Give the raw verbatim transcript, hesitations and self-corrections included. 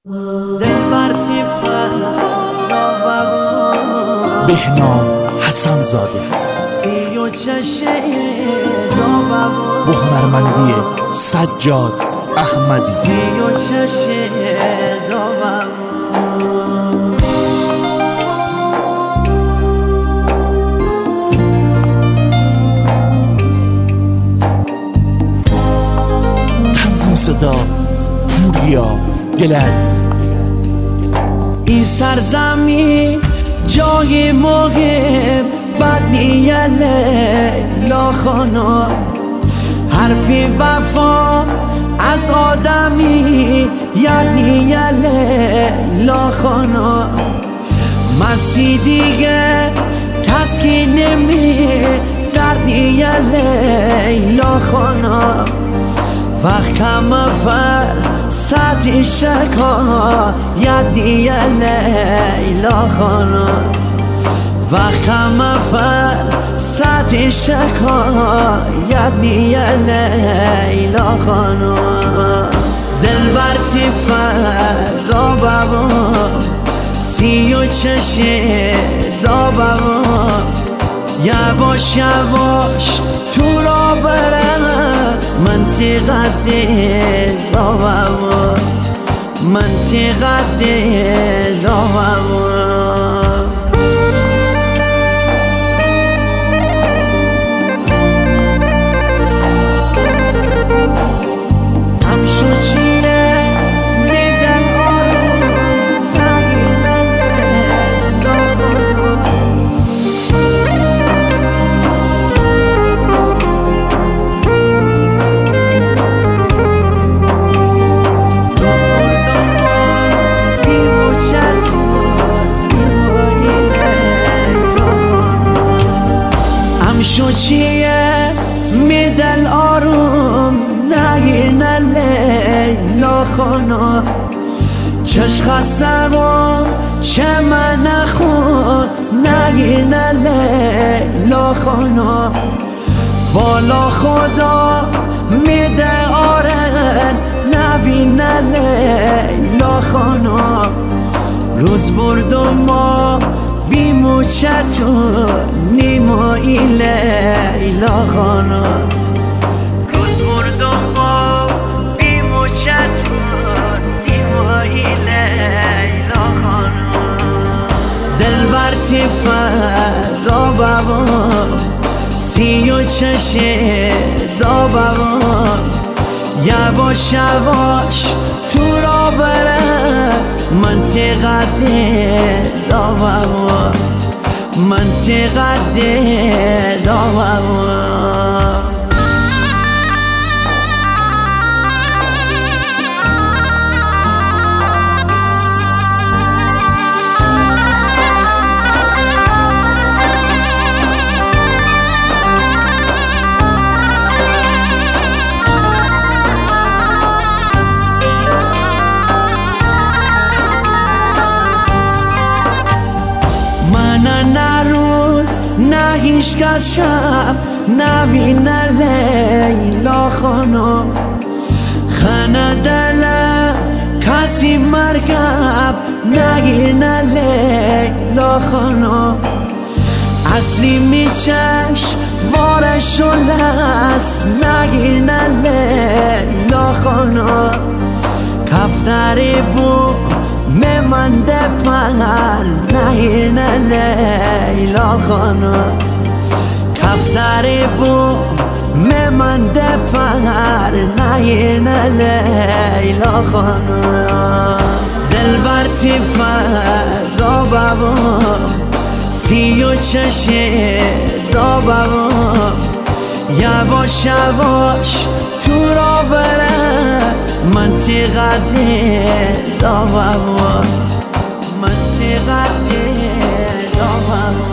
بهنام حسن زاده با هنرمندی سجاد احمدی. تنظیم صدا پوریا گلردی. این سرزمین جای مهم بد نیه لیلا خانم، حرفی وفا از آدمی یعنی لیلا خانم. مسیح دیگه تسکین نمی درد نیه لیلا خانم. وقت کم فر سطح شکا یعنی لیلا خانم. وقت کم فر سطح شکا یعنی لیلا خانم. دل برتی فردا بابا سی و چشه دا بابا، یواش یواش تو را برم منطقه دل دا بابا، منطقه دل دا بابا. شو چیه میدل آروم نگیر نه لیلا خانم. چش خسته و چه من نخون نگیر نه لیلا خانم. بالا خدا میده آرن نبین نه لیلا خانم. روز بردم ما بی موچتون نیمایی لیلا خانم. روز بردم ما بی موچتون نیمایی لیلا خانم. دل برتی فردا بابا سی و چشه دا بابا، یواش یواش تو را برم منطقه دل دا بابا، منطقه دل دا بابا. نه روز نه هیچ کس شب نبین لیلا خانم. خانه دلم کسی مرگب نگیر نه لیلا خانم. اصلی میشش وارش و لس نگیر نه لیلا خانم. کفتری بود ممنده پر نگیر نه لیلا خانم. کفتری بود ممنده پر نگیر نه لیلا خانم. دل برتی فردا بابا سی و چشه دا بابا، یواش یواش تو را برم منطقه دل دا بابا، منطقه دل دا بابا.